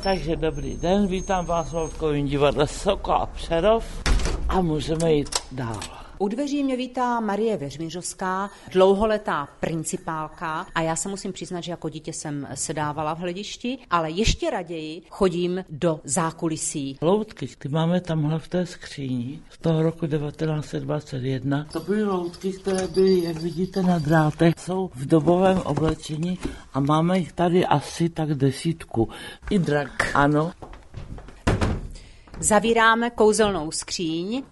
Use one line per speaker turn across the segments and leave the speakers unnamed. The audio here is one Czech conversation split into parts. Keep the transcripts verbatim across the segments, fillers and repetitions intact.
Takže dobrý den, vítám vás v Loutkovém divadle Sokol a Přerov a můžeme jít dál.
U dveří mě vítá Marie Věřmiřovská, dlouholetá principálka a já se musím přiznat, že jako dítě jsem sedávala v hledišti, ale ještě raději chodím do zákulisí.
Loutky, ty máme tamhle v té skříni z toho roku devatenáct set dvacet jedna. To byly loutky, které byly, jak vidíte, na drátech, jsou v dobovém oblečení a máme jich tady asi tak desítku. I drak, ano.
Zavíráme kouzelnou skříň.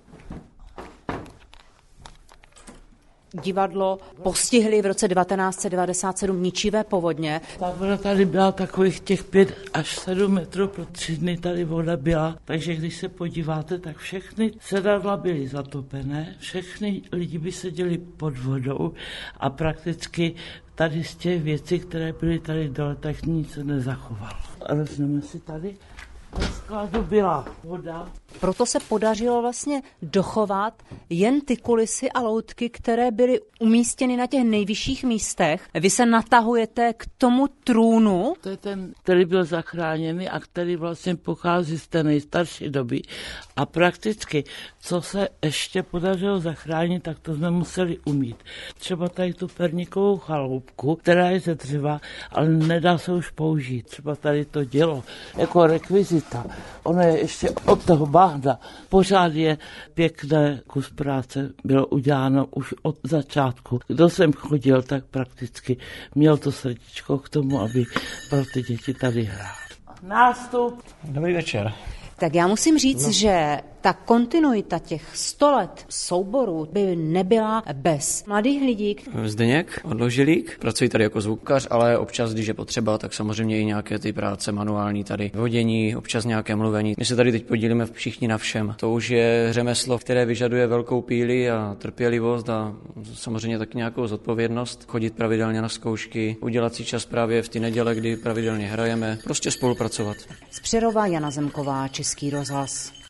Divadlo postihly v roce devatenáct set devadesát sedm ničivé povodně.
Ta voda tady byla takových těch pět až sedm metrů, pro tři dny tady voda byla, takže když se podíváte, tak všechny sedadla byly zatopené, všechny lidi by seděli pod vodou a prakticky tady z těch věcí, které byly tady dole, tak nic se nezachovalo. A vezmeme si tady. Na skladu byla voda.
Proto se podařilo vlastně dochovat jen ty kulisy a loutky, které byly umístěny na těch nejvyšších místech. Vy se natahujete k tomu trůnu.
To je ten, který byl zachráněný a který vlastně pochází z té nejstarší doby. A prakticky, co se ještě podařilo zachránit, tak to jsme museli umít. Třeba tady tu perníkovou chaloupku, která je ze dřeva, ale nedá se už použít. Třeba tady to dělo jako rekvizita. Ono je ještě od toho bahna. Pořád je pěkné, kus práce bylo uděláno už od začátku. Kdo sem chodil, tak prakticky měl to srdíčko k tomu, aby pro ty děti tady hrál. Nástup.
Dobrý večer.
Tak já musím říct, no. že ta kontinuita těch sto let souborů by nebyla bez mladých lidí.
Zdeněk Odložilík, pracuji tady jako zvukař, ale občas, když je potřeba, tak samozřejmě i nějaké ty práce manuální tady, vodění, občas nějaké mluvení. My se tady teď podílíme všichni na všem. To už je řemeslo, které vyžaduje velkou píli a trpělivost a samozřejmě taky nějakou zodpovědnost. Chodit pravidelně na zkoušky, udělat si čas právě v ty neděle, kdy pravidelně hrajeme, prostě spolupracovat.
Z Přerova Jana Zemková, Český rozhlas.